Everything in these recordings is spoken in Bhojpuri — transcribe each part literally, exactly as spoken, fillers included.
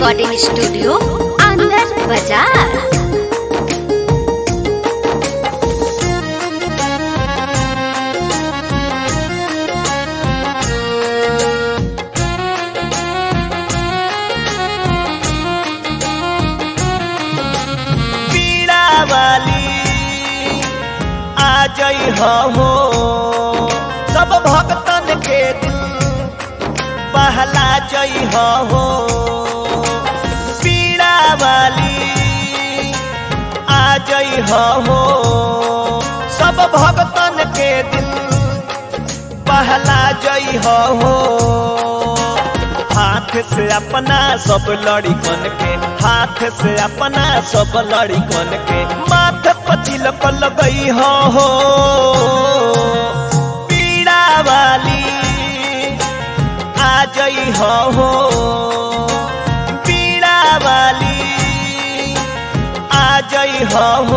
रिकॉर्डिंग स्टूडियो आनंद बाजार। जय हो सब भक्तन के दिल बहला जय हो पीड़ा वाली आ जय हो सब भक्तन के दिल बहला जय हो हाथ से अपना सब लड़िकन के हाथ से अपना सब लड़िकन के माथे पतिल पर लगई हो पीड़ा वाली आ जई हो पीड़ा वाली आ जई हो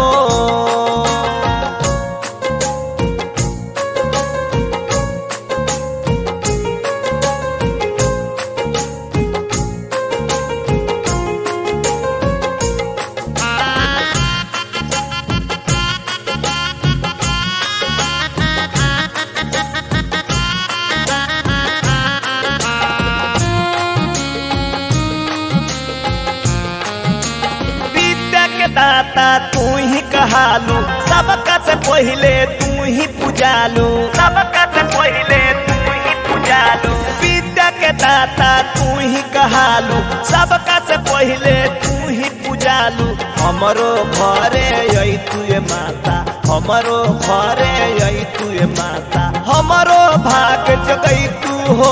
दाता तू ही कहालू सबका से पहले तू ही पूजालू सबका से पहले तू ही पूजालू विद्या के दाता तू ही कहालू सबका से पहले तू ही पूजालू हमरो घरे आई तुए माता हमरो घरे आई तुए माता हमरो भाग जगई तू हो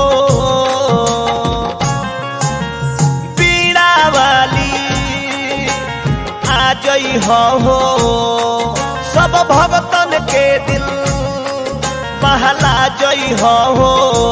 पीड़ा वाली जय हो सब भक्तन के दिल बहला जय हो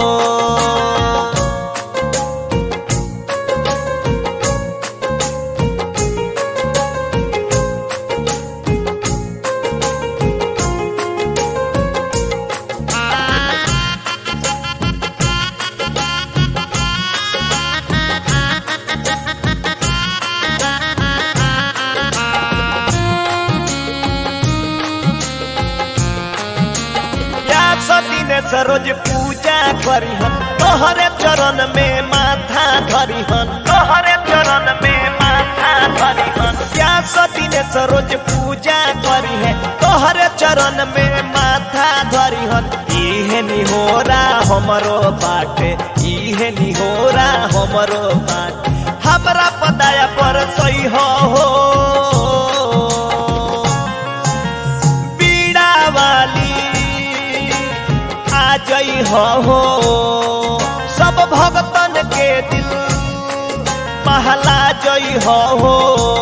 रोज पूजा करिहन तोहरे चरण में माथा धरिहन तोहरे चरण में माथा धरिहन सती ने रोज पूजा करिहे तोहरे चरण में माथा धरिहन इहे निहोरा हमरो बाटे इहे निहोरा हमरो बाटे हमरा पदाया पर सही हो पीड़ा वाली जय हो सब भक्तन के दिल बहला जय हो